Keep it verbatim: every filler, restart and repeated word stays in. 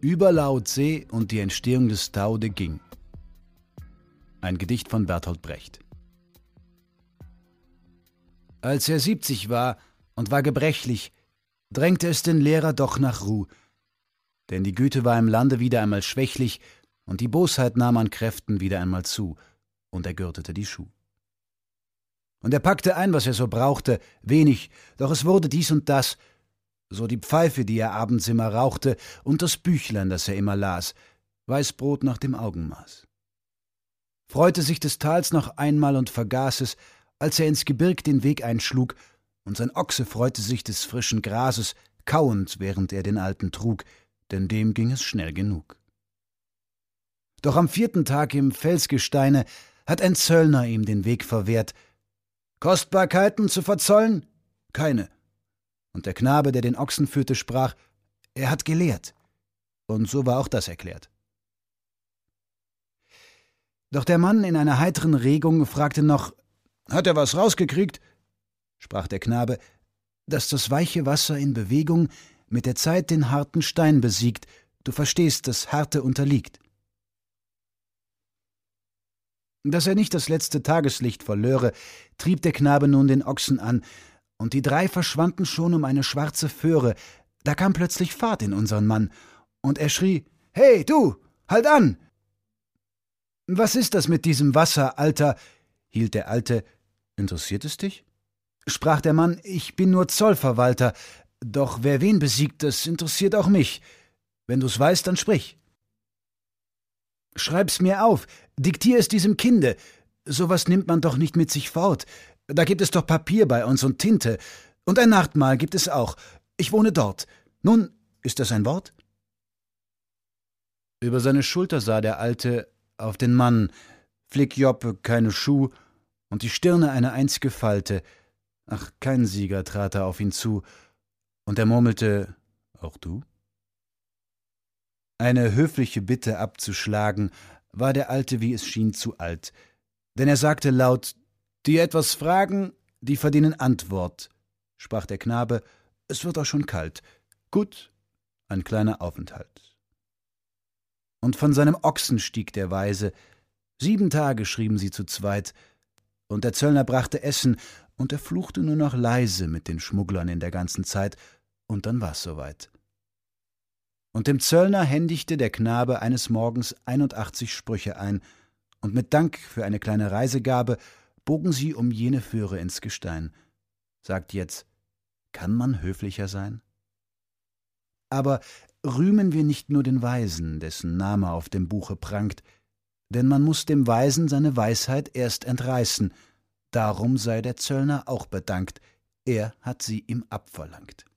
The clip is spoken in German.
Über Lao Tse und die Entstehung des Tao Te Ching. Ein Gedicht von Bertolt Brecht. Als er siebzig war und war gebrechlich, drängte es den Lehrer doch nach Ruh', denn die Güte war im Lande wieder einmal schwächlich und die Bosheit nahm an Kräften wieder einmal zu, und er gürtete die Schuh. Und er packte ein, was er so brauchte, wenig, doch es wurde dies und das, so die Pfeife, die er abends immer rauchte, und das Büchlein, das er immer las, Weißbrot nach dem Augenmaß. Freute sich des Tals noch einmal und vergaß es, als er ins Gebirg den Weg einschlug, und sein Ochse freute sich des frischen Grases, kauend, während er den Alten trug, denn dem ging es schnell genug. Doch am vierten Tag im Felsgesteine hat ein Zöllner ihm den Weg verwehrt. »Kostbarkeiten zu verzollen?« »Keine.« Und der Knabe, der den Ochsen führte, sprach, »Er hat gelehrt.« Und so war auch das erklärt. Doch der Mann in einer heiteren Regung fragte noch, »Hat er was rausgekriegt?« Sprach der Knabe, »dass das weiche Wasser in Bewegung mit der Zeit den harten Stein besiegt. Du verstehst, dass Härte unterliegt.« Dass er nicht das letzte Tageslicht verlöre, trieb der Knabe nun den Ochsen an, und die drei verschwanden schon um eine schwarze Föhre. Da kam plötzlich Fahrt in unseren Mann, und er schrie, »Hey, du, halt an!« »Was ist das mit diesem Wasser, Alter?« hielt der Alte. »Interessiert es dich?« Sprach der Mann, »Ich bin nur Zollverwalter, doch wer wen besiegt, das interessiert auch mich. Wenn du's weißt, dann sprich.« »Schreib's mir auf, diktier es diesem Kinde. Sowas nimmt man doch nicht mit sich fort. Da gibt es doch Papier bei uns und Tinte. Und ein Nachtmahl gibt es auch. Ich wohne dort. Nun, ist das ein Wort?« Über seine Schulter sah der Alte auf den Mann, Flickjoppe, keine Schuh, und die Stirne eine einzige Falte. Ach, kein Sieger trat er auf ihn zu, und er murmelte, »Auch du?« Eine höfliche Bitte abzuschlagen, war der Alte, wie es schien, zu alt, denn er sagte laut, »Die etwas fragen, die verdienen Antwort«, sprach der Knabe, »es wird auch schon kalt. Gut, ein kleiner Aufenthalt.« Und von seinem Ochsen stieg der Weise, sieben Tage schrieben sie zu zweit, und der Zöllner brachte Essen, und er fluchte nur noch leise mit den Schmugglern in der ganzen Zeit, und dann war's soweit. Und dem Zöllner händigte der Knabe eines Morgens einundachtzig Sprüche ein, und mit Dank für eine kleine Reisegabe bogen sie um jene Föhre ins Gestein. Sagt jetzt, kann man höflicher sein? Aber rühmen wir nicht nur den Weisen, dessen Name auf dem Buche prangt, denn man muß dem Weisen seine Weisheit erst entreißen, darum sei der Zöllner auch bedankt, er hat sie ihm abverlangt.